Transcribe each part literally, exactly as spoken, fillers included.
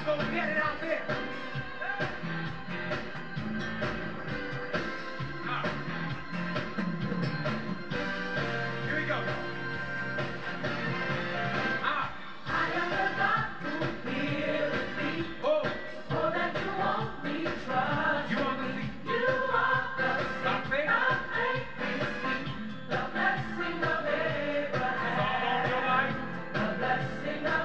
go get it out there. Ah, here we go. Ah, I am the God who healeth thee. Oh, oh, that you won't be trusted. You are the seed. You are the seed. By faith. By faith receive the blessing of Abraham. It's all on your life. The blessing of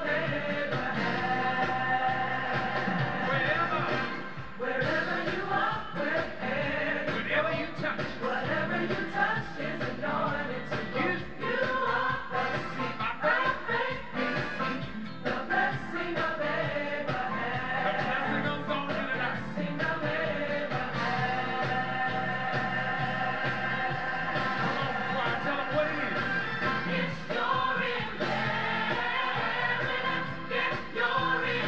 Abraham. Wherever, wherever you are, wherever, whatever you touch, whatever you touch is anointed to you. You are the seed. By faith. By faith receive the blessing of Abraham. The blessing of on you tonight. The blessing of Abraham. Come on, choir, tell them what it is. It's your inheritance. Get your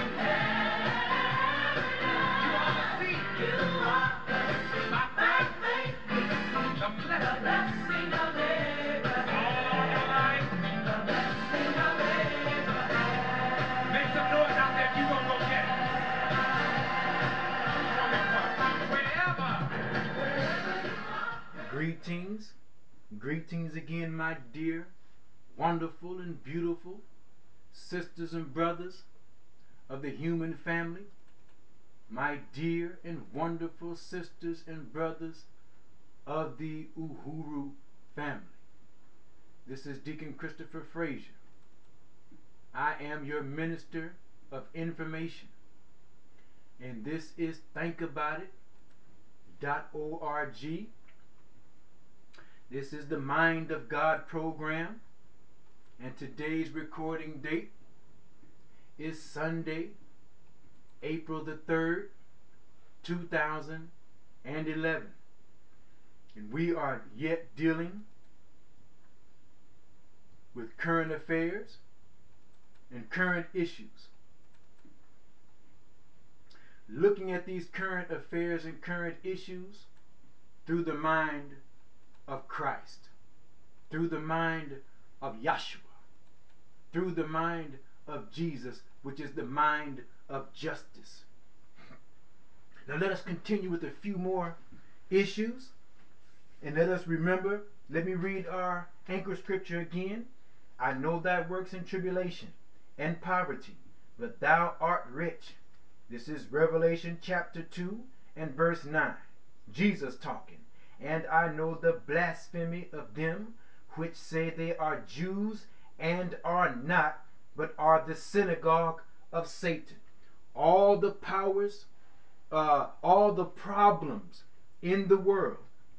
inheritance. You are the seed. You are the seed. By faith. By faith receive the blessing. The blessing of Abraham. All on your life. The blessing of Abraham. Make some noise out there if you're going to go get it. Come on, young choir. Wherever. Greetings. Greetings again, my dear, wonderful and beautiful sisters and brothers of the human family. My dear and wonderful sisters and brothers of the Uhuru family. This is Deacon Christopher Frazier. I am your minister of information. And this is think about it dot org. This is the Mind of God program. And today's recording date is Sunday, April the third, two thousand eleven. And we are yet dealing with current affairs and current issues. Looking at these current affairs and current issues through the mind of Christ, through the mind of Yahshua, through the mind of Jesus, which is the mind of justice. Now let us continue with a few more issues, and let us remember, let me read our anchor scripture again. I know thy works in tribulation and poverty, but thou art rich. This is Revelation chapter two and verse nine. Jesus talking. And I know the blasphemy of them which say they are Jews and are not, but are the synagogue of Satan. All the powers, uh, all the problems in the world,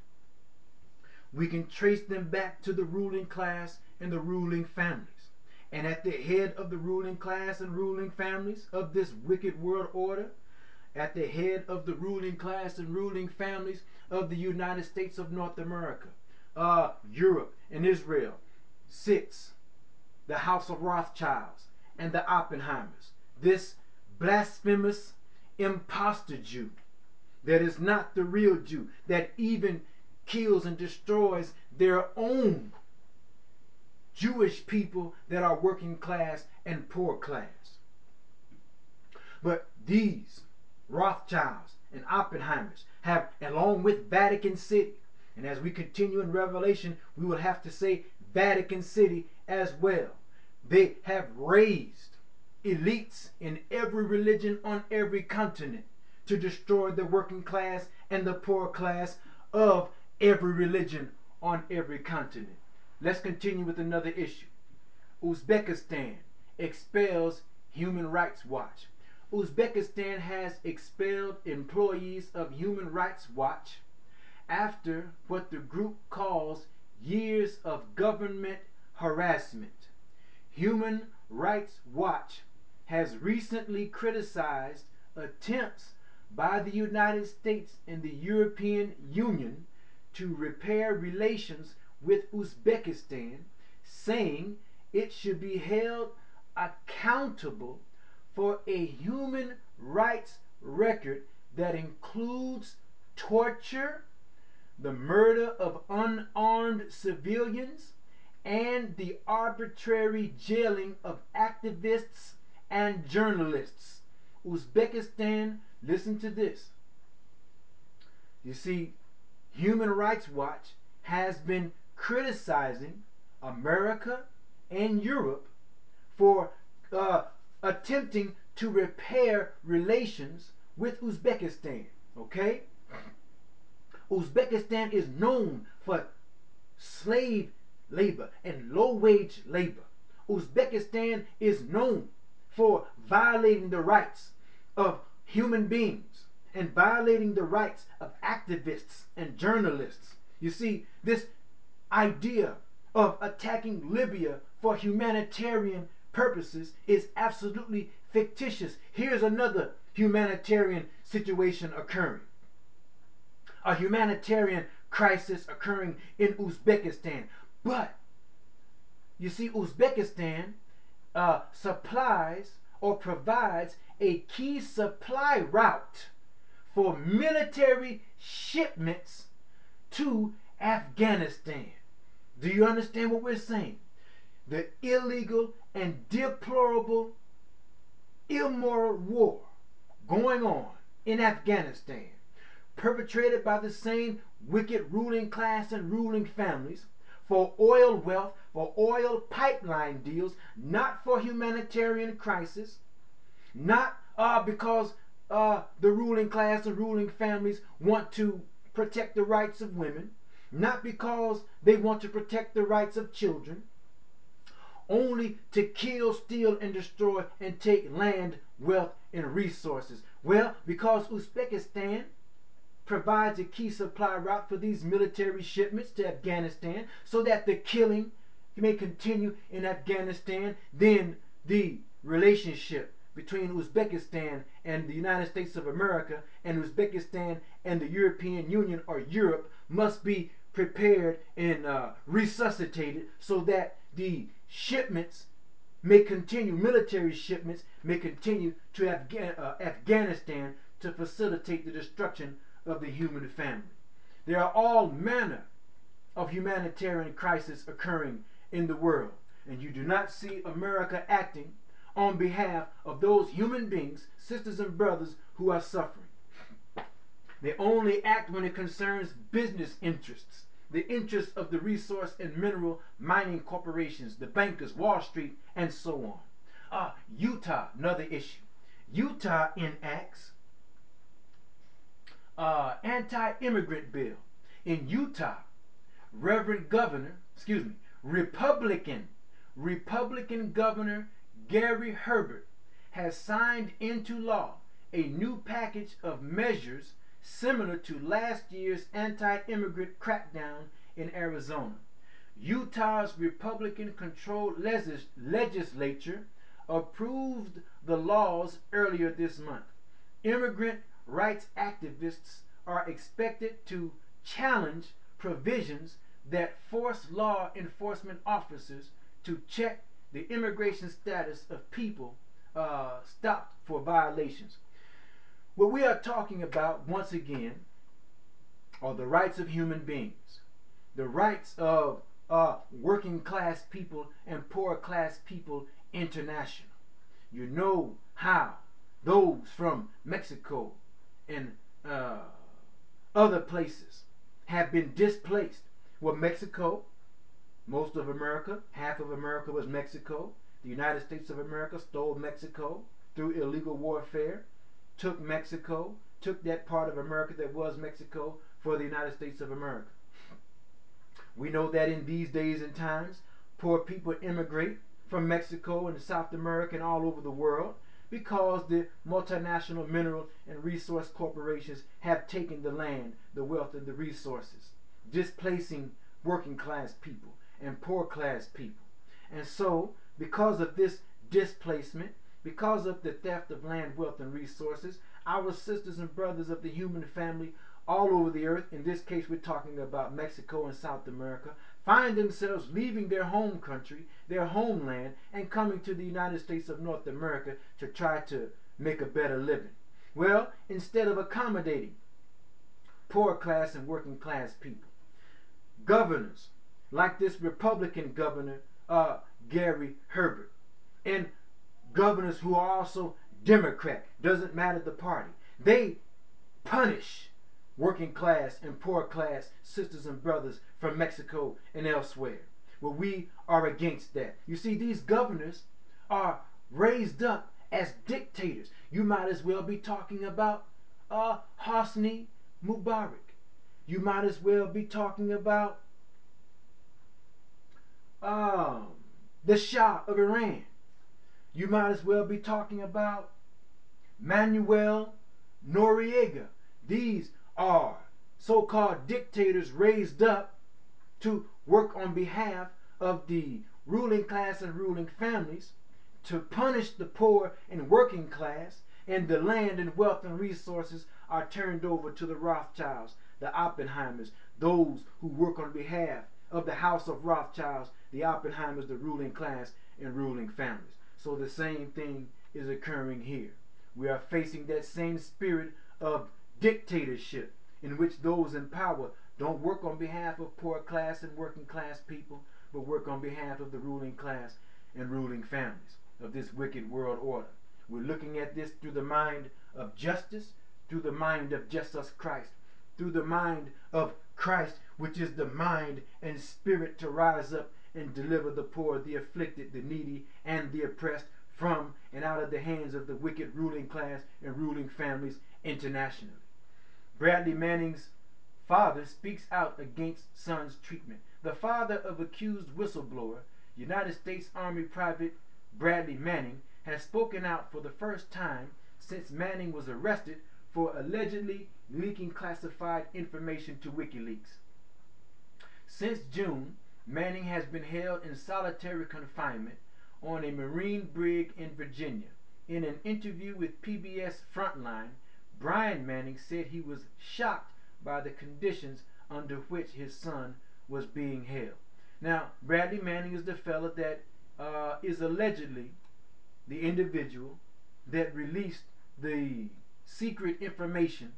we can trace them back to the ruling class and the ruling families. And at the head of the ruling class and ruling families of this wicked world order, at the head of the ruling class and ruling families of the United States of North America, uh, Europe and Israel, sits the House of Rothschilds and the Oppenheimers. This blasphemous impostor Jew that is not the real Jew, that even kills and destroys their own Jewish people that are working class and poor class. But these Rothschilds and Oppenheimers have, along with Vatican City, and as we continue in Revelation, we will have to say Vatican City as well. They have raised elites in every religion on every continent to destroy the working class and the poor class of every religion on every continent. Let's continue with another issue. Uzbekistan expels Human Rights Watch. Uzbekistan has expelled employees of Human Rights Watch after what the group calls years of government harassment. Human Rights Watch has recently criticized attempts by the United States and the European Union to repair relations with Uzbekistan, saying it should be held accountable for a human rights record that includes torture, the murder of unarmed civilians, and the arbitrary jailing of activists and journalists. Uzbekistan, listen to this. You see, Human Rights Watch has been criticizing America and Europe for uh, attempting to repair relations with Uzbekistan. Okay? Uzbekistan is known for slave labor and low wage labor. Uzbekistan is known for violating the rights of human beings and violating the rights of activists and journalists. You see, this idea of attacking Libya for humanitarian purposes is absolutely fictitious. Here's another humanitarian situation occurring. A humanitarian crisis occurring in Uzbekistan. But you see, Uzbekistan uh, supplies or provides a key supply route for military shipments to Afghanistan. Do you understand what we're saying? The illegal and deplorable, immoral war going on in Afghanistan, perpetrated by the same wicked ruling class and ruling families for oil wealth, for oil pipeline deals, not for humanitarian crisis, not uh, because uh, the ruling class and ruling families want to protect the rights of women, not because they want to protect the rights of children, only to kill, steal, and destroy and take land, wealth, and resources. Well, because Uzbekistan provides a key supply route for these military shipments to Afghanistan so that the killing may continue in Afghanistan, then the relationship between Uzbekistan and the United States of America and Uzbekistan and the European Union or Europe must be prepared and uh, resuscitated so that the shipments may continue, military shipments may continue to Afga- uh, Afghanistan to facilitate the destruction of the human family. There are all manner of humanitarian crises occurring in the world, and you do not see America acting on behalf of those human beings, sisters and brothers who are suffering. They only act when it concerns business interests, the interests of the resource and mineral mining corporations, the bankers, Wall Street, and so on. Uh, Utah, another issue. Utah enacts uh, anti-immigrant bill. In Utah, Reverend Governor, excuse me, Republican, Republican Governor Gary Herbert has signed into law a new package of measures similar to last year's anti-immigrant crackdown in Arizona. Utah's Republican-controlled legis- legislature approved the laws earlier this month. Immigrant rights activists are expected to challenge provisions that force law enforcement officers to check the immigration status of people uh, stopped for violations. What we are talking about, once again, are the rights of human beings, the rights of uh, working class people and poor class people international. You know how those from Mexico and uh, other places have been displaced. Well, Mexico, most of America, half of America was Mexico. The United States of America stole Mexico through illegal warfare, took Mexico, took that part of America that was Mexico for the United States of America. We know that in these days and times, poor people immigrate from Mexico and South America and all over the world because the multinational mineral and resource corporations have taken the land, the wealth, and the resources, displacing working class people and poor class people. And so, because of this displacement, because of the theft of land, wealth, and resources, our sisters and brothers of the human family all over the earth, in this case we're talking about Mexico and South America, find themselves leaving their home country, their homeland, and coming to the United States of North America to try to make a better living. Well, instead of accommodating poor class and working class people, governors like this Republican governor, uh, Gary Herbert, and governors who are also Democrat, doesn't matter the party. They punish working class and poor class sisters and brothers from Mexico and elsewhere. Well, we are against that. You see, these governors are raised up as dictators. You might as well be talking about uh, Hosni Mubarak. You might as well be talking about um, the Shah of Iran. You might as well be talking about Manuel Noriega. These are so-called dictators raised up to work on behalf of the ruling class and ruling families, to punish the poor and working class, and the land and wealth and resources are turned over to the Rothschilds, the Oppenheimers, those who work on behalf of the House of Rothschilds, the Oppenheimers, the ruling class and ruling families. So the same thing is occurring here. We are facing that same spirit of dictatorship in which those in power don't work on behalf of poor class and working class people, but work on behalf of the ruling class and ruling families of this wicked world order. We're looking at this through the mind of justice, through the mind of Jesus Christ, through the mind of Christ, which is the mind and spirit to rise up and deliver the poor, the afflicted, the needy, and the oppressed from and out of the hands of the wicked ruling class and ruling families internationally. Bradley Manning's father speaks out against son's treatment. The father of accused whistleblower, United States Army Private Bradley Manning, has spoken out for the first time since Manning was arrested for allegedly leaking classified information to WikiLeaks. Since June, Manning has been held in solitary confinement on a Marine brig in Virginia. In an interview with P B S Frontline, Brian Manning said he was shocked by the conditions under which his son was being held. Now, Bradley Manning is the fellow that uh, is allegedly the individual that released the secret information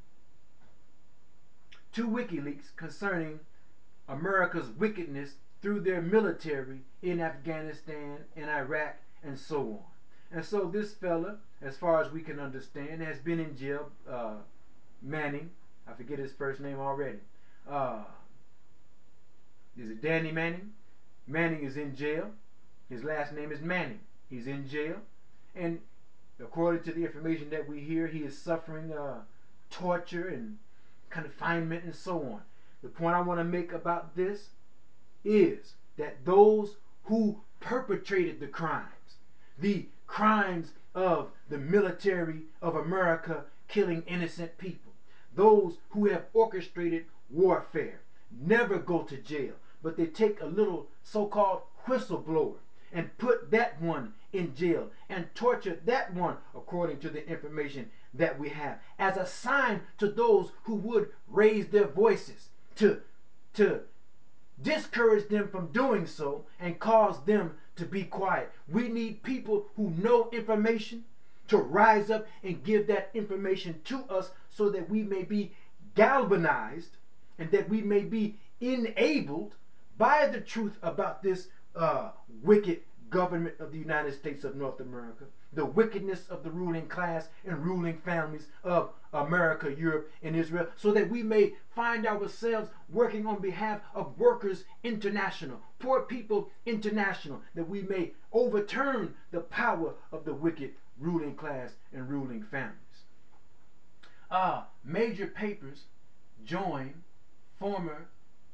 to WikiLeaks concerning America's wickedness through their military in Afghanistan and Iraq and so on. And so this fella, as far as we can understand, has been in jail. uh, Manning, I forget his first name already. Uh, is it Danny Manning? Manning is in jail. His last name is Manning. He's in jail. And according to the information that we hear, he is suffering uh, torture and confinement and so on. The point I want to make about this is that those who perpetrated the crimes, the crimes of the military of America killing innocent people, those who have orchestrated warfare, never go to jail, but they take a little so-called whistleblower and put that one in jail and torture that one, according to the information that we have, as a sign to those who would raise their voices to, to discourage them from doing so and cause them to be quiet. We need people who know information to rise up and give that information to us so that we may be galvanized and that we may be enabled by the truth about this uh, wicked government of the United States of North America, the wickedness of the ruling class and ruling families of America, Europe, and Israel, so that we may find ourselves working on behalf of Workers International, Poor People International, that we may overturn the power of the wicked ruling class and ruling families. Uh, major papers join former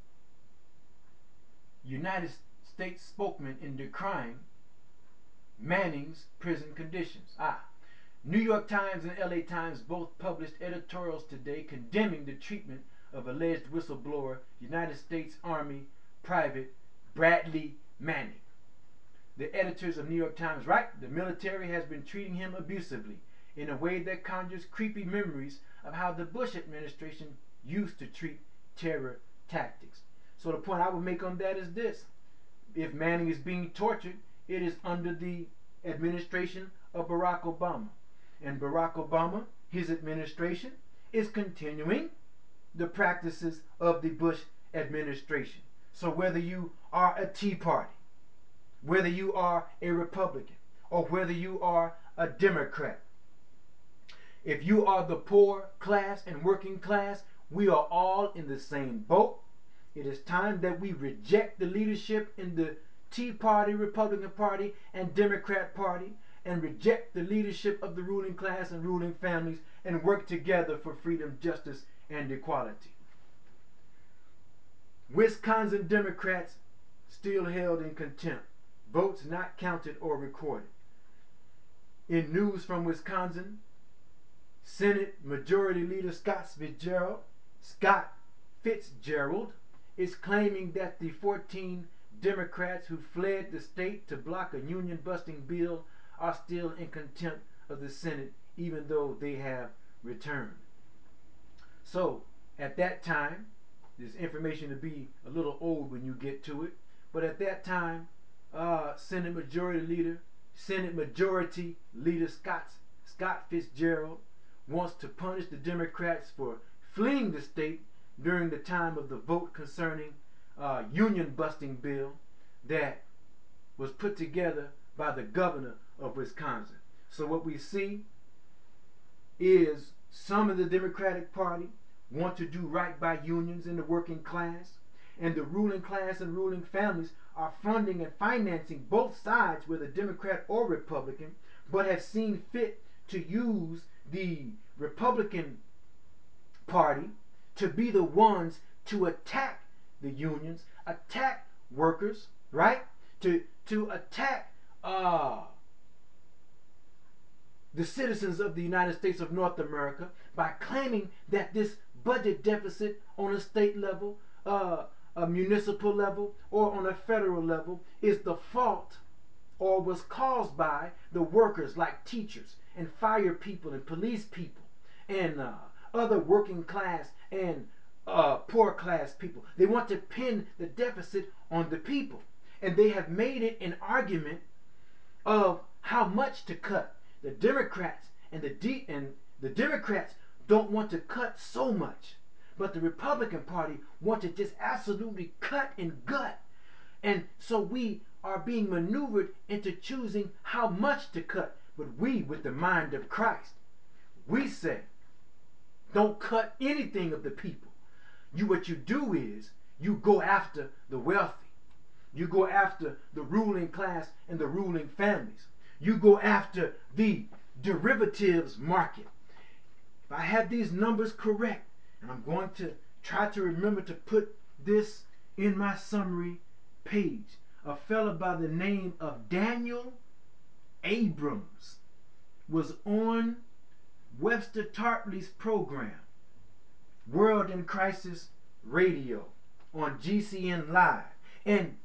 United States spokesman in decrying Manning's prison conditions. Ah, New York Times and L A Times both published editorials today condemning the treatment of alleged whistleblower United States Army Private Bradley Manning. The editors of New York Times write, the military has been treating him abusively in a way that conjures creepy memories of how the Bush administration used to treat terror tactics. So the point I would make on that is this: if Manning is being tortured, it is under the administration of Barack Obama. And Barack Obama, his administration, is continuing the practices of the Bush administration. So whether you are a Tea Party, whether you are a Republican, or whether you are a Democrat, If you are the poor class and working class, we are all in the same boat. It is time that we reject the leadership in the Tea Party, Republican Party, and Democrat Party, and reject the leadership of the ruling class and ruling families, and work together for freedom, justice, and equality. Wisconsin Democrats still held in contempt. Votes not counted or recorded. In news from Wisconsin, Senate Majority Leader Scott Fitzgerald, Scott Fitzgerald is claiming that the fourteen Democrats who fled the state to block a union-busting bill are still in contempt of the Senate, even though they have returned. So, at that time, this information will be a little old when you get to it, but at that time, uh, Senate Majority Leader, Senate Majority Leader Scott Scott Fitzgerald wants to punish the Democrats for fleeing the state during the time of the vote concerning uh, union-busting bill that was put together by the governor of Wisconsin. So what we see is some of the Democratic Party want to do right by unions and the working class, and the ruling class and ruling families are funding and financing both sides, whether Democrat or Republican, but have seen fit to use the Republican Party to be the ones to attack the unions, attack workers, right? To to attack uh, the citizens of the United States of North America by claiming that this budget deficit on a state level, uh, a municipal level, or on a federal level is the fault or was caused by the workers like teachers and fire people and police people and uh, other working class and uh, poor class people. They want to pin the deficit on the people. And they have made it an argument of how much to cut. The Democrats and the D and the Democrats don't want to cut so much, but the Republican Party want to just absolutely cut and gut. And so we are being maneuvered into choosing how much to cut. But we, with the mind of Christ, we say, don't cut anything of the people. You, what you do is you go after the wealthy. You go after the ruling class and the ruling families. You go after the derivatives market. If I have these numbers correct, and I'm going to try to remember to put this in my summary page, a fella by the name of Daniel Abrams was on Webster Tarpley's program, World in Crisis Radio, on G C N Live. And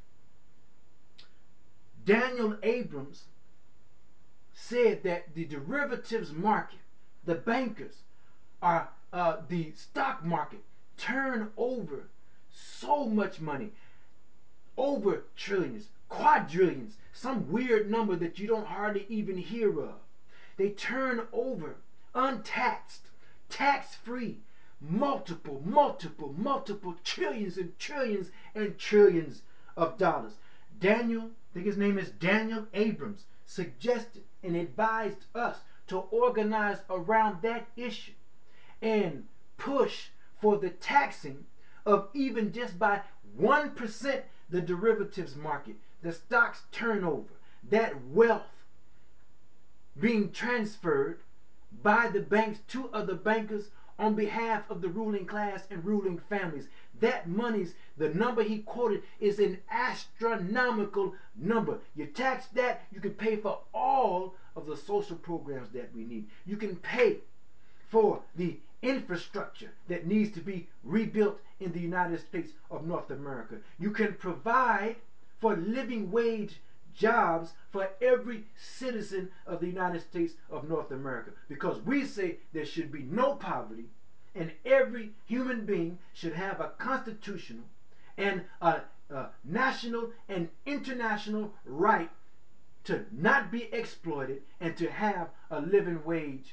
Daniel Abrams said that the derivatives market, the bankers, are uh, the stock market turn over so much money, over trillions, quadrillions, some weird number that you don't hardly even hear of. They turn over untaxed, tax-free, multiple, multiple, multiple trillions and trillions and trillions of dollars. Daniel, I think his name is Daniel Abrams, suggested and advised us to organize around that issue and push for the taxing of even just by one percent the derivatives market, the stocks turnover, that wealth being transferred by the banks to other bankers on behalf of the ruling class and ruling families. That money's, the number he quoted is an astronomical number. You tax that, you can pay for all of the social programs that we need. You can pay for the infrastructure that needs to be rebuilt in the United States of North America. You can provide for living wage jobs for every citizen of the United States of North America, because we say there should be no poverty and every human being should have a constitutional and a, a national and international right to not be exploited and to have a living wage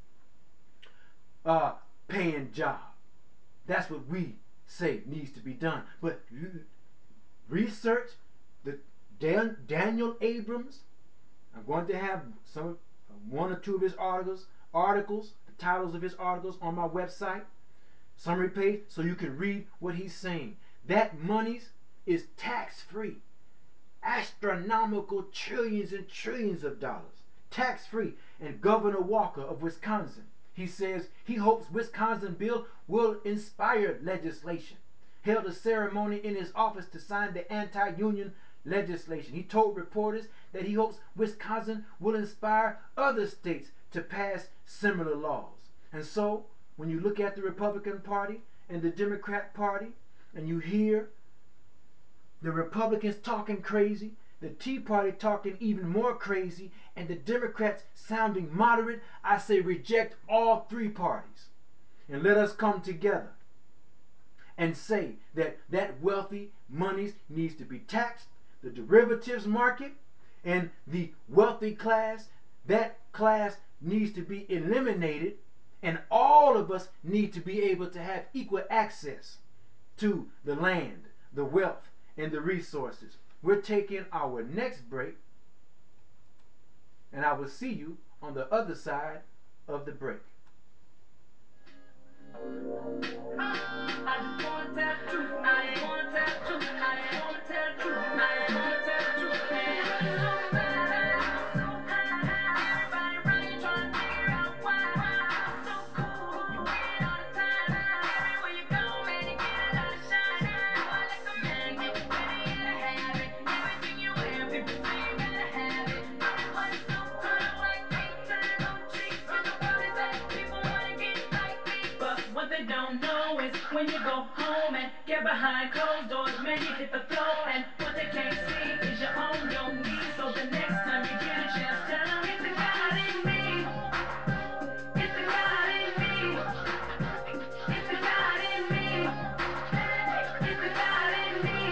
uh, paying job. That's what we say needs to be done. But research the Dan, Daniel Abrams. I'm going to have some one or two of his articles articles titles of his articles on my website, summary page, so you can read what he's saying. That money is tax-free. Astronomical trillions and trillions of dollars. Tax-free. And Governor Walker of Wisconsin, he says he hopes Wisconsin bill will inspire legislation. Held a ceremony in his office to sign the anti-union legislation. He told reporters that he hopes Wisconsin will inspire other states to pass similar laws. And so, when you look at the Republican Party and the Democrat Party, and you hear the Republicans talking crazy, the Tea Party talking even more crazy, and the Democrats sounding moderate, I say reject all three parties. And let us come together and say that that wealthy money needs to be taxed, the derivatives market, and the wealthy class, that class needs to be eliminated, and all of us need to be able to have equal access to the land, the wealth, and the resources. We're taking our next break, and I will see you on the other side of the break. I just want to tell the truth. I just want to tell the truth. I just want to tell the truth. I just want to tell the truth, man. So bad, so high. Everybody around you trying to figure out why. You're so cool, you win all the time. Everywhere you go, man, you get a lot of shine. Boy, like a magnet, ready to have it. Everything you wear, people say you gotta have it. From the white suit to the white tee to the blue cheeks. In the world is that people wanna get like me. But what they don't know is when you go home and get behind closed doors, man, you hit the floor. And what they can't see is you're on your knees. So the next time you get a chance, tell them it's the God in me. It's the God in me. It's the God in me. It's the God in me.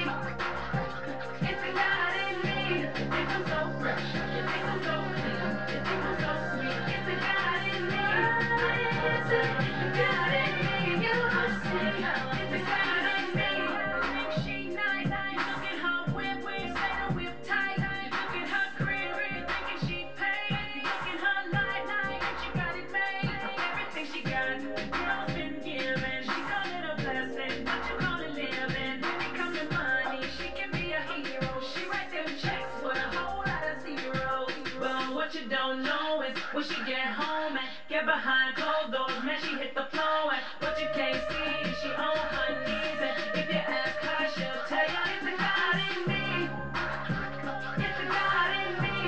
It's the God in me. You think I'm so fresh. You think I'm so clean. You think I'm so sweet. It's the God in me. It's the God in me. You see, it's the God in me. You think she nice. You look at her whip, you say the whip tight. You look at her crib, you thinking she paid. You look at her life, and she got it made. Everything she got, the girl's been given. She call it a blessing, but you call it living. When it come to money, she can be a hero. She write them checks with a whole lot of zeros. But what you don't know is when she get home and get behind closed doors, man, she hit the floor. And what you can't see is she on her knees. And if you ask her, she'll tell you it's the God in me. It's the God in me.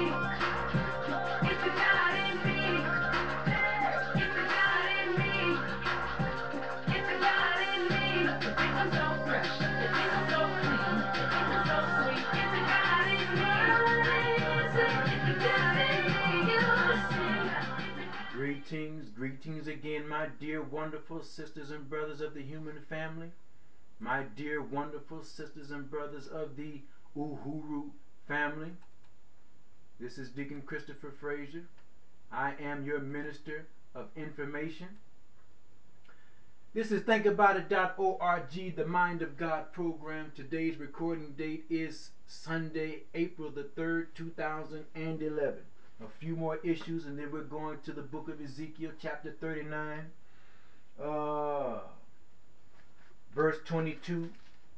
It's the God in me. It's the God in me. It's the God in me. You think I'm so fresh. You think I'm so clean. You think I'm so sweet. It's the God in me. It's the God in me. You see. Greetings, greetings again, my dear wonderful sisters and brothers of the human family. My dear wonderful sisters and brothers of the Uhuru family. This is Deacon Christopher Frazier. I am your minister of information. This is think about it dot org, the Mind of God program. Today's recording date is Sunday, April the third, two thousand eleven. A few more issues and then we're going to the book of Ezekiel, chapter thirty-nine, uh, verse twenty-two.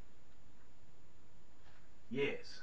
Yes.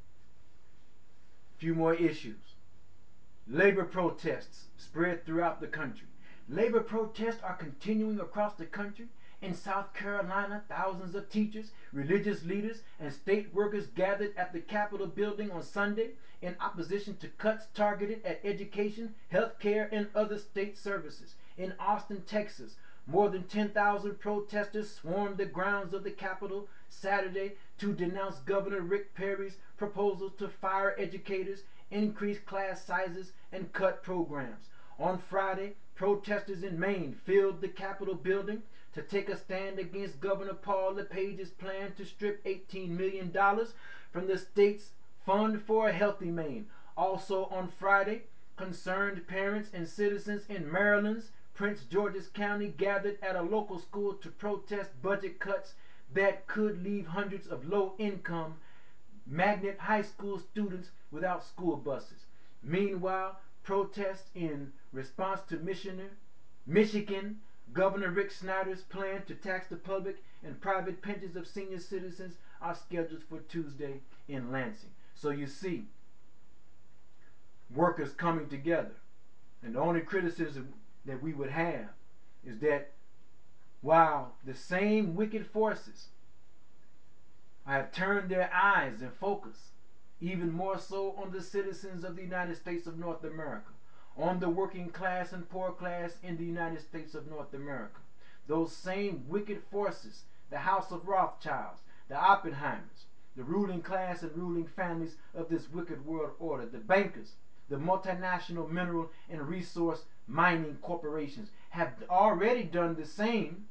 Few more issues. Labor protests spread throughout the country. Labor protests are continuing across the country. In South Carolina, thousands of teachers, religious leaders, and state workers gathered at the Capitol building on Sunday in opposition to cuts targeted at education, health care, and other state services. In Austin, Texas, more than ten thousand protesters swarmed the grounds of the Capitol Saturday to denounce Governor Rick Perry's proposals to fire educators, increase class sizes, and cut programs. On Friday, protesters in Maine filled the Capitol building to take a stand against Governor Paul LePage's plan to strip eighteen million dollars from the state's Fund for a Healthy Maine. Also on Friday, concerned parents and citizens in Maryland's Prince George's County gathered at a local school to protest budget cuts that could leave hundreds of low-income magnet high school students without school buses. Meanwhile, protests in response to Missioner Michigan, Governor Rick Snyder's plan to tax the public and private pensions of senior citizens are scheduled for Tuesday in Lansing. So you see, workers coming together. And the only criticism that we would have is that while the same wicked forces have turned their eyes and focus even more so on the citizens of the United States of North America, on the working class and poor class in the United States of North America, those same wicked forces, the House of Rothschilds, the Oppenheimers, the ruling class and ruling families of this wicked world order, the bankers, the multinational mineral and resource mining corporations, have already done the same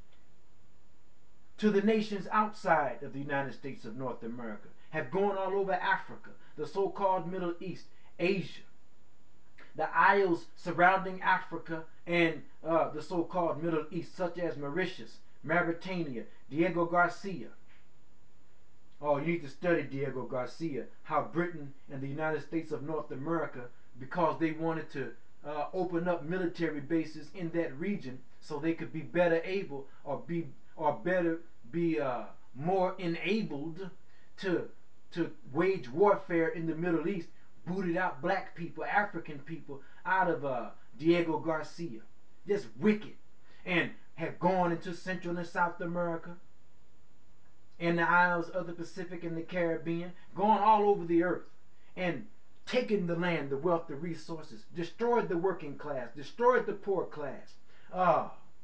to the nations outside of the United States of North America, have gone all over Africa, the so-called Middle East, Asia, the isles surrounding Africa and uh, the so-called Middle East, such as Mauritius, Mauritania, Diego Garcia. Oh, you need to study Diego Garcia, how Britain and the United States of North America, because they wanted to uh, open up military bases in that region so they could be better able or be or better be uh, more enabled to to wage warfare in the Middle East, booted out black people, African people out of uh, Diego Garcia. Just wicked. And have gone into Central and South America, in the isles of the Pacific and the Caribbean, gone all over the earth and taken the land, the wealth, the resources, destroyed the working class, destroyed the poor class, uh,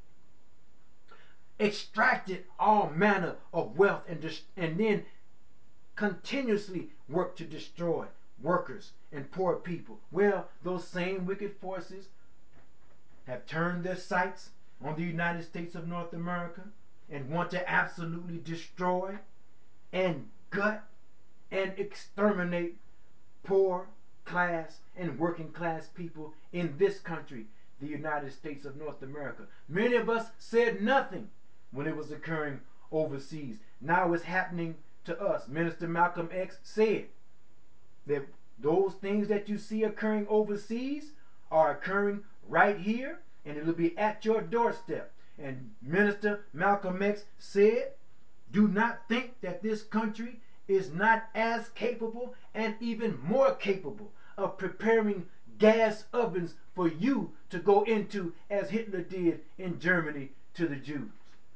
extracted all manner of wealth, and, dis- and then continuously work to destroy workers and poor people. Well, those same wicked forces have turned their sights on the United States of North America and want to absolutely destroy and gut and exterminate poor class and working class people in this country, the United States of North America. Many of us said nothing when it was occurring overseas. Now it's happening to us. Minister Malcolm X said that those things that you see occurring overseas are occurring right here, and it'll be at your doorstep. And Minister Malcolm X said, do not think that this country is not as capable and even more capable of preparing gas ovens for you to go into, as Hitler did in Germany to the Jews.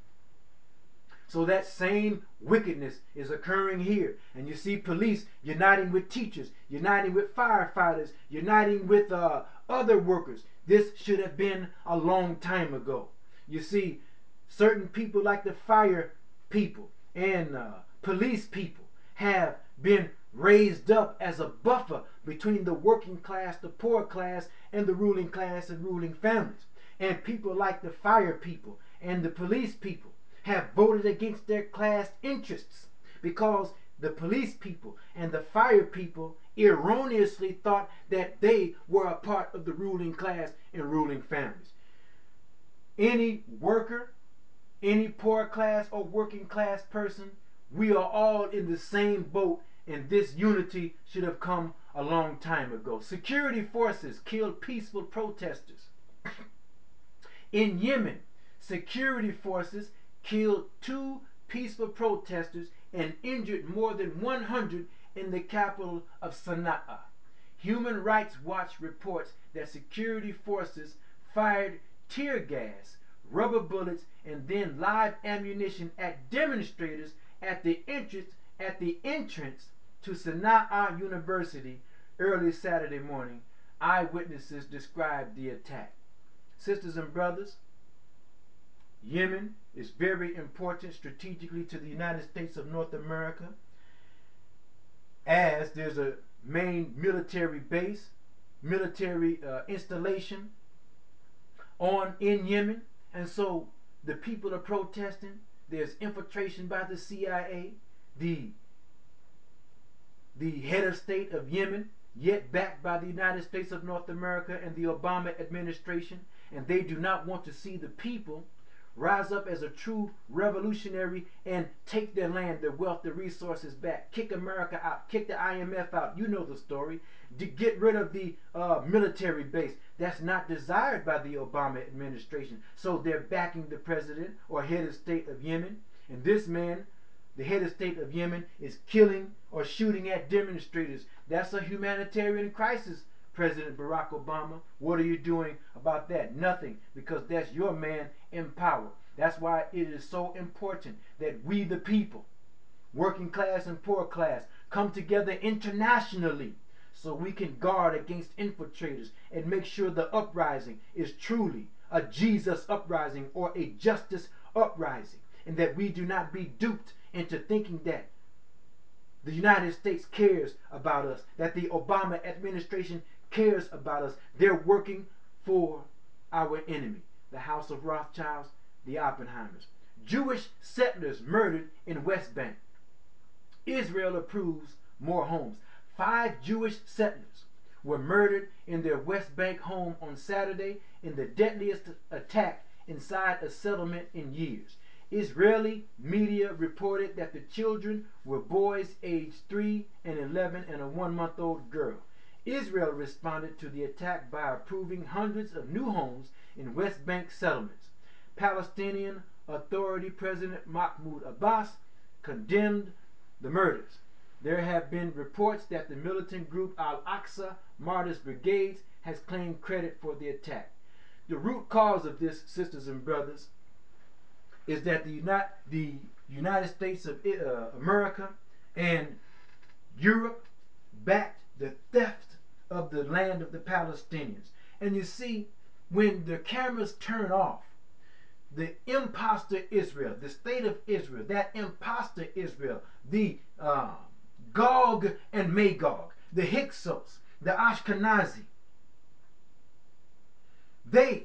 So that same wickedness is occurring here. And you see police uniting with teachers, uniting with firefighters, uniting with uh, other workers. This should have been a long time ago. You see, certain people like the fire people and uh, police people have been raised up as a buffer between the working class, the poor class, and the ruling class and ruling families. And people like the fire people and the police people have voted against their class interests because the police people and the fire people erroneously thought that they were a part of the ruling class and ruling families. Any worker, any poor class or working class person, we are all in the same boat, and this unity should have come a long time ago. Security forces killed peaceful protesters. In Yemen, security forces killed two peaceful protesters and injured more than one hundred in the capital of Sana'a. Human Rights Watch reports that security forces fired tear gas, rubber bullets, and then live ammunition at demonstrators at the entrance at the entrance to Sana'a University early Saturday morning. Eyewitnesses described the attack. Sisters and brothers, Yemen is very important strategically to the United States of North America, as there's a main military base, military uh, installation on in Yemen, and so the people are protesting. There's infiltration by the C I A, the the head of state of Yemen, yet backed by the United States of North America and the Obama administration, and they do not want to see the people rise up as a true revolutionary and take their land, their wealth, their resources back. Kick America out. Kick the I M F out. You know the story. To get rid of the uh, military base. that's not desired by the Obama administration. So they're backing the president or head of state of Yemen. And this man, the head of state of Yemen, is killing or shooting at demonstrators. That's a humanitarian crisis, President Barack Obama. What are you doing about that? Nothing, because that's your man in power. That's why it is so important that we, the people, working class and poor class, come together internationally so we can guard against infiltrators and make sure the uprising is truly a Jesus uprising or a justice uprising, and that we do not be duped into thinking that the United States cares about us, that the Obama administration cares about us. They're working for our enemy, the House of Rothschilds, the Oppenheimers. Jewish settlers murdered in West Bank. Israel approves more homes. Five Jewish settlers were murdered in their West Bank home on Saturday in the deadliest attack inside a settlement in years. Israeli media reported that the children were boys aged three and eleven and a one-month-old girl. Israel responded to the attack by approving hundreds of new homes in West Bank settlements. Palestinian Authority President Mahmoud Abbas condemned the murders. There have been reports that the militant group Al-Aqsa Martyrs Brigades has claimed credit for the attack. The root cause of this, sisters and brothers, is that the United, the United States of uh, America and Europe backed the theft of the land of the Palestinians. And you see, when the cameras turn off, the imposter Israel, the state of Israel, that imposter Israel, the uh, Gog and Magog, the Hyksos, the Ashkenazi, they,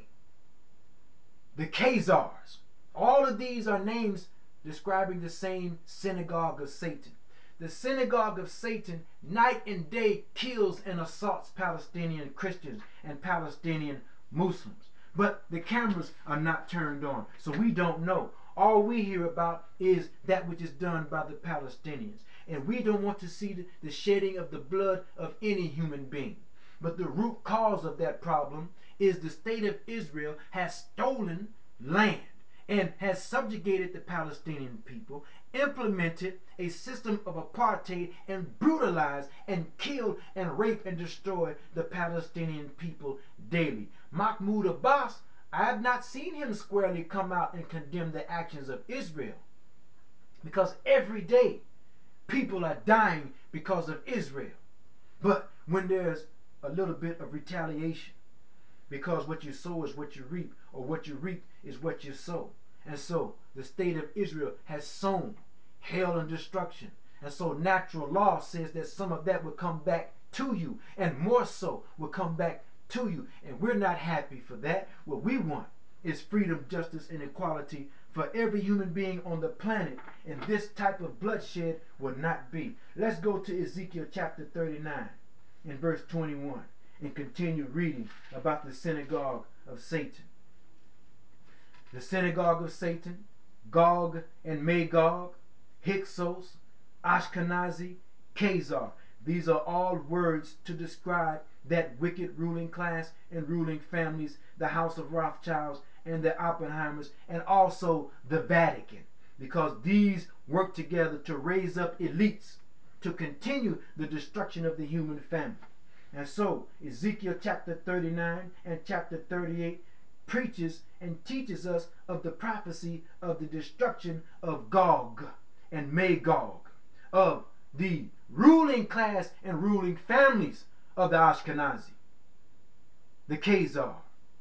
the Khazars, all of these are names describing the same synagogue of Satan. The synagogue of Satan night and day kills and assaults Palestinian Christians and Palestinian Muslims. But the cameras are not turned on, so we don't know. All we hear about is that which is done by the Palestinians. And we don't want to see the shedding of the blood of any human being. But the root cause of that problem is the state of Israel has stolen land and has subjugated the Palestinian people, implemented a system of apartheid, and brutalized and killed and raped and destroyed the Palestinian people daily. Mahmoud Abbas, I have not seen him squarely come out and condemn the actions of Israel, because every day people are dying because of Israel. But when there's a little bit of retaliation, because what you sow is what you reap, or what you reap is what you sow. And so the state of Israel has sown hell and destruction. And so natural law says that some of that will come back to you, and more so will come back to you. And we're not happy for that. What we want is freedom, justice, and equality for every human being on the planet. And this type of bloodshed will not be. Let's go to Ezekiel chapter thirty-nine and verse twenty-one and continue reading about the synagogue of Satan. The synagogue of Satan, Gog and Magog, Hyksos, Ashkenazi, Khazar. These are all words to describe that wicked ruling class and ruling families, the House of Rothschilds and the Oppenheimers, and also the Vatican, because these work together to raise up elites to continue the destruction of the human family. And so Ezekiel chapter thirty-nine and chapter thirty-eight preaches and teaches us of the prophecy of the destruction of Gog and Magog, of the ruling class and ruling families of the Ashkenazi, the Khazar,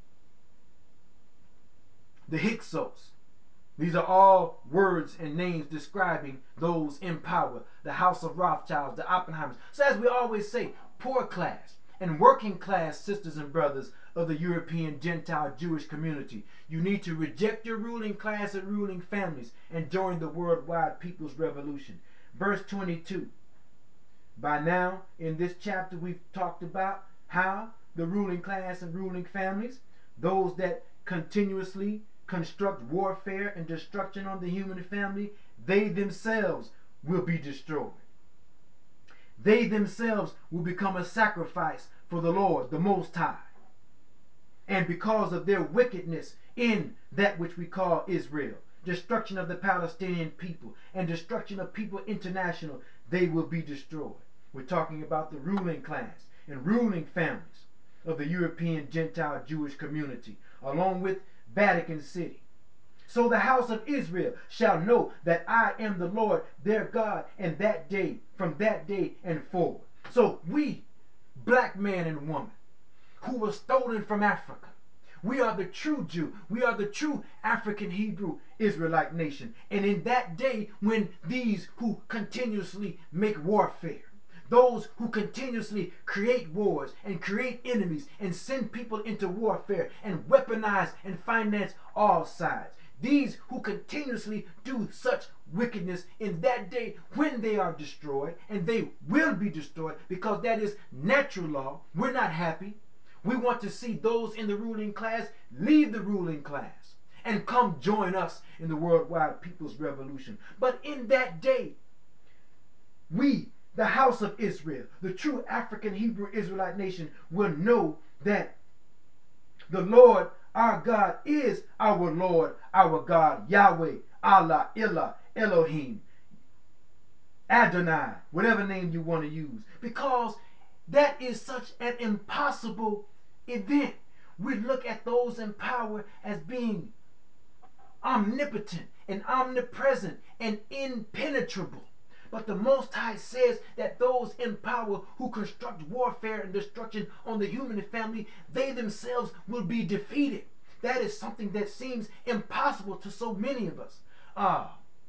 the Hyksos. These are all words and names describing those in power, the House of Rothschilds, the Oppenheimers. So as we always say, poor class and working class sisters and brothers of the European Gentile Jewish community, you need to reject your ruling class and ruling families and join the worldwide people's revolution. Verse twenty-two. By now, in this chapter, we've talked about how the ruling class and ruling families, those that continuously construct warfare and destruction on the human family, they themselves will be destroyed. They themselves will become a sacrifice for the Lord, the Most High. And because of their wickedness in that which we call Israel, destruction of the Palestinian people and destruction of people international, they will be destroyed. We're talking about the ruling class and ruling families of the European Gentile Jewish community, along with Vatican City. So the house of Israel shall know that I am the Lord their God, and that day, from that day and forward. So we, black man and woman, who was stolen from Africa, we are the true Jew. We are the true African Hebrew Israelite nation. And in that day, when these who continuously make warfare, those who continuously create wars and create enemies and send people into warfare and weaponize and finance all sides, these who continuously do such wickedness, in that day when they are destroyed, and they will be destroyed because that is natural law, we're not happy. We want to see those in the ruling class leave the ruling class and come join us in the worldwide people's revolution. But in that day, we, the house of Israel, the true African Hebrew Israelite nation, will know that the Lord our God is our Lord, our God, Yahweh, Allah, Ilah, Elohim, Adonai, whatever name you want to use, because that is such an impossible event. We look at those in power as being omnipotent and omnipresent and impenetrable. But the Most High says that those in power who construct warfare and destruction on the human family, they themselves will be defeated. That is something that seems impossible to so many of us. Uh,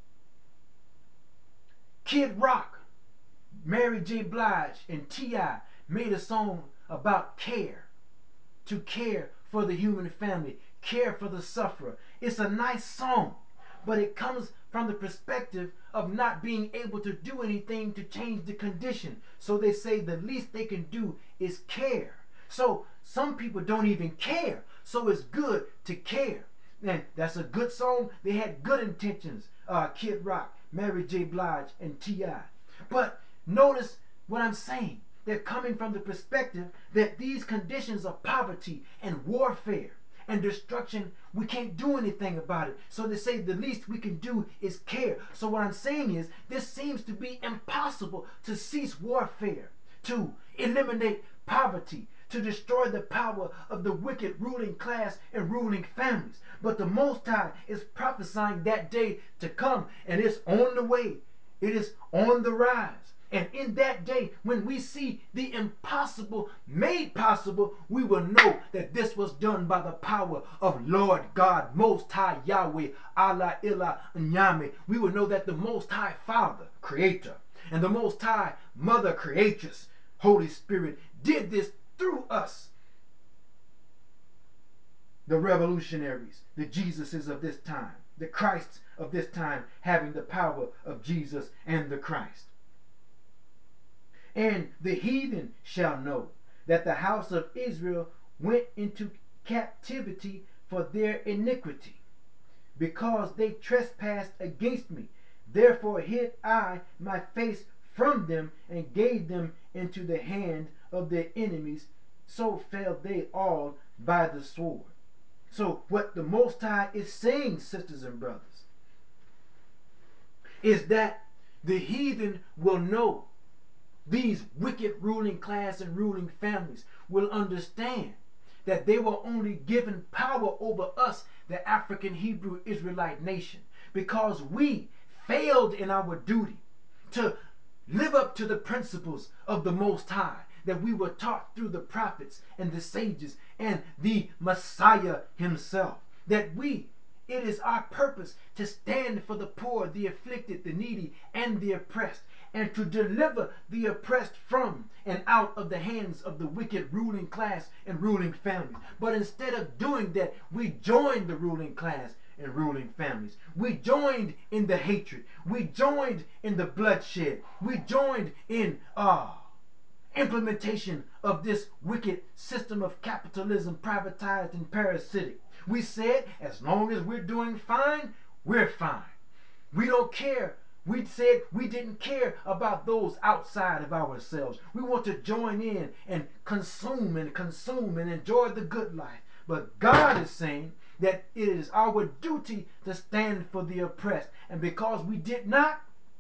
Kid Rock, Mary J. Blige, and T I made a song about care. To care for the human family, care for the sufferer. It's a nice song, but it comes from the perspective of not being able to do anything to change the condition. So they say the least they can do is care. So some people don't even care. So it's good to care. And that's a good song. They had good intentions. Uh, Kid Rock, Mary J. Blige, and T I. But notice what I'm saying. They're coming from the perspective that these conditions of poverty and warfare and destruction, we can't do anything about it. So they say the least we can do is care. So what I'm saying is, this seems to be impossible to cease warfare, to eliminate poverty, to destroy the power of the wicked ruling class and ruling families. But the Most High is prophesying that day to come, and it's on the way. It is on the rise. And in that day, when we see the impossible made possible, we will know that this was done by the power of Lord God, Most High Yahweh, Allah, Ilah, Nyame. We will know that the Most High Father, Creator, and the Most High Mother, Creatress, Holy Spirit, did this through us, the revolutionaries, the Jesuses of this time, the Christs of this time, having the power of Jesus and the Christ. And the heathen shall know that the house of Israel went into captivity for their iniquity, because they trespassed against me. Therefore hid I my face from them, and gave them into the hand of their enemies. So fell they all by the sword. So what the Most High is saying, sisters and brothers, is that the heathen will know, these wicked ruling class and ruling families will understand that they were only given power over us, the African Hebrew Israelite nation, because we failed in our duty to live up to the principles of the Most High that we were taught through the prophets and the sages and the Messiah himself. That we, it is our purpose to stand for the poor, the afflicted, the needy, and the oppressed, and to deliver the oppressed from and out of the hands of the wicked ruling class and ruling families. But instead of doing that, we joined the ruling class and ruling families. We joined in the hatred. We joined in the bloodshed. We joined in uh, implementation of this wicked system of capitalism, privatized and parasitic. We said, as long as we're doing fine, we're fine. We don't care. We said we didn't care about those outside of ourselves. We want to join in and consume and consume and enjoy the good life. But God is saying that it is our duty to stand for the oppressed. And because we did not,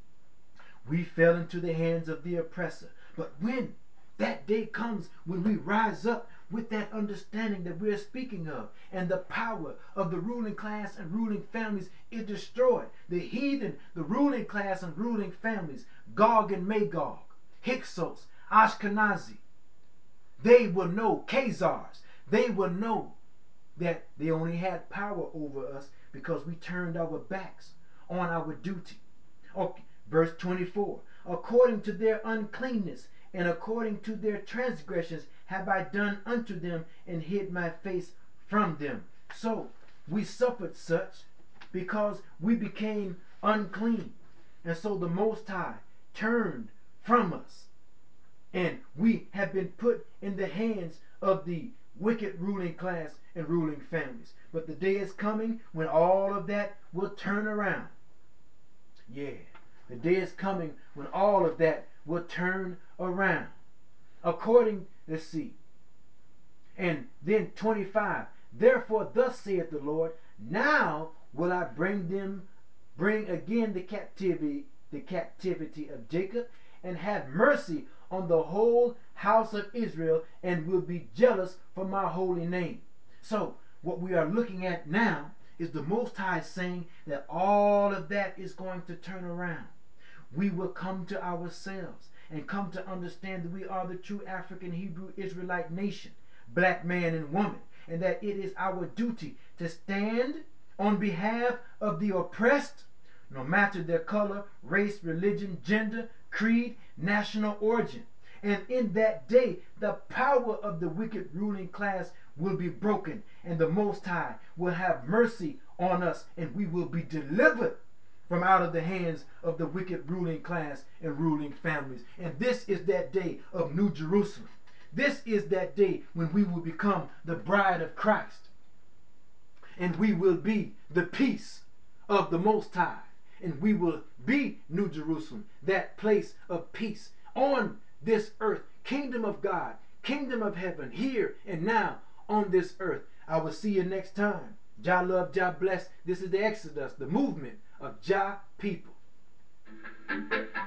we fell into the hands of the oppressor. But when that day comes, when we rise up with that understanding that we're speaking of, and the power of the ruling class and ruling families is destroyed, the heathen, the ruling class and ruling families, Gog and Magog, Hyksos, Ashkenazi, they will know, Khazars, they will know that they only had power over us because we turned our backs on our duty. Okay, verse twenty-four, according to their uncleanness and according to their transgressions have I done unto them, and hid my face from them. So we suffered such because we became unclean. And so the Most High turned from us. And we have been put in the hands of the wicked ruling class and ruling families. But the day is coming when all of that will turn around. Yeah, the day is coming when all of that will turn around. According, let's see. And then twenty-five. Therefore, thus saith the Lord, now will I bring them, bring again the captivity, the captivity of Jacob, and have mercy on the whole house of Israel, and will be jealous for my holy name. So, what we are looking at now is the Most High saying that all of that is going to turn around. We will come to ourselves and come to understand that we are the true African Hebrew Israelite nation, black man and woman, and that it is our duty to stand on behalf of the oppressed, no matter their color, race, religion, gender, creed, national origin. And in that day, the power of the wicked ruling class will be broken, and the Most High will have mercy on us, and we will be delivered from out of the hands of the wicked ruling class and ruling families. And this is that day of New Jerusalem. This is that day when we will become the bride of Christ. And we will be the peace of the Most High. And we will be New Jerusalem, that place of peace on this earth. Kingdom of God, kingdom of heaven, here and now on this earth. I will see you next time. Jah love, Jah bless. This is the Exodus, the movement of Jah people.